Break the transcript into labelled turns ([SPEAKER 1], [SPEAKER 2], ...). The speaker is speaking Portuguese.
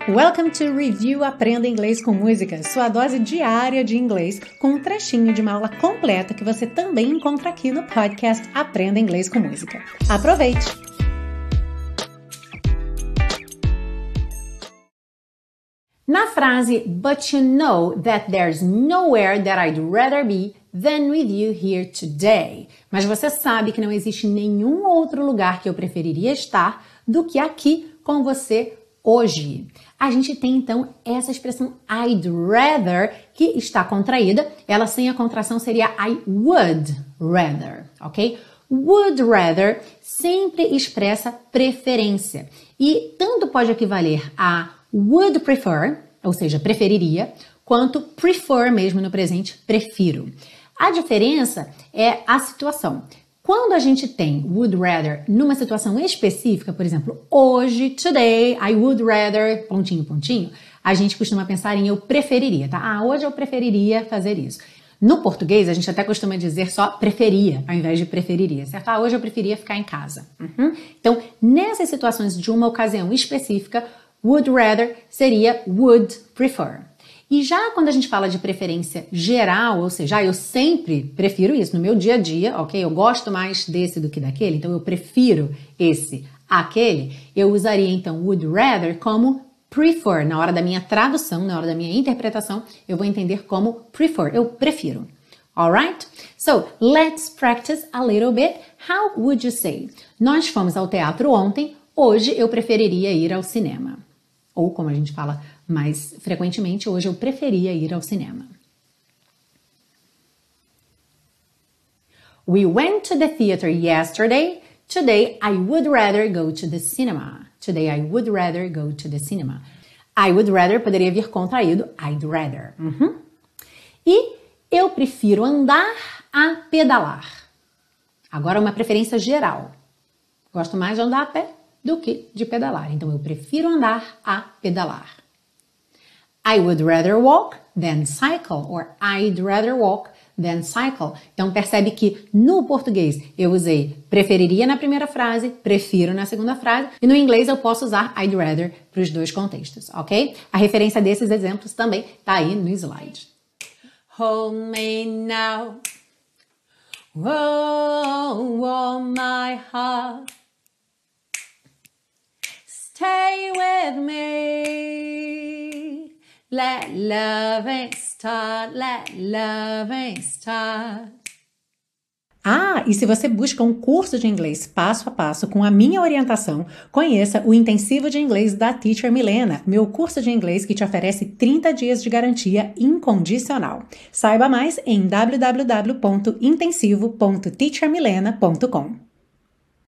[SPEAKER 1] Welcome to Review Aprenda Inglês com Música, sua dose diária de inglês com um trechinho de uma aula completa que você também encontra aqui no podcast Aprenda Inglês com Música. Aproveite! Na frase "But you know that there's nowhere that I'd rather be than with you here today." Mas você sabe que não existe nenhum outro lugar que eu preferiria estar do que aqui com você hoje. A gente tem então essa expressão I'd rather que está contraída. Ela sem a contração seria I would rather, ok? Would rather sempre expressa preferência e tanto pode equivaler a would prefer, ou seja, preferiria, quanto prefer mesmo no presente, prefiro. A diferença é a situação. Quando a gente tem would rather numa situação específica, por exemplo, hoje, today, I would rather, pontinho, pontinho, a gente costuma pensar em eu preferiria, tá? Hoje eu preferiria fazer isso. No português, a gente até costuma dizer só preferia, ao invés de preferiria, certo? Hoje eu preferia ficar em casa. Então, nessas situações de uma ocasião específica, would rather seria would prefer. E já quando a gente fala de preferência geral, ou seja, eu sempre prefiro isso no meu dia a dia, ok? Eu gosto mais desse do que daquele, então eu prefiro esse àquele, eu usaria então would rather como prefer. Na hora da minha tradução, na hora da minha interpretação, eu vou entender como prefer, eu prefiro. Alright? So, let's practice a little bit. How would you say? Nós fomos ao teatro ontem, hoje eu preferiria ir ao cinema. Ou como a gente fala mais frequentemente, hoje eu preferia ir ao cinema. We went to the theater yesterday. Today I would rather go to the cinema. Today I would rather go to the cinema. I would rather poderia vir contraído I'd rather. E eu prefiro andar a pedalar. Agora uma preferência geral. Gosto mais de andar a pé do que de pedalar. Então, eu prefiro andar a pedalar. I would rather walk than cycle, or I'd rather walk than cycle. Então, percebe que no português eu usei preferiria na primeira frase, prefiro na segunda frase, e no inglês eu posso usar I'd rather para os dois contextos, ok? A referência desses exemplos também está aí no slide. Hold me now, oh my heart. Stay with me. Let loving start. Let loving start. E se você busca um curso de inglês passo a passo com a minha orientação, conheça o Intensivo de Inglês da Teacher Milena, meu curso de inglês que te oferece 30 dias de garantia incondicional. Saiba mais em www.intensivo.teachermilena.com.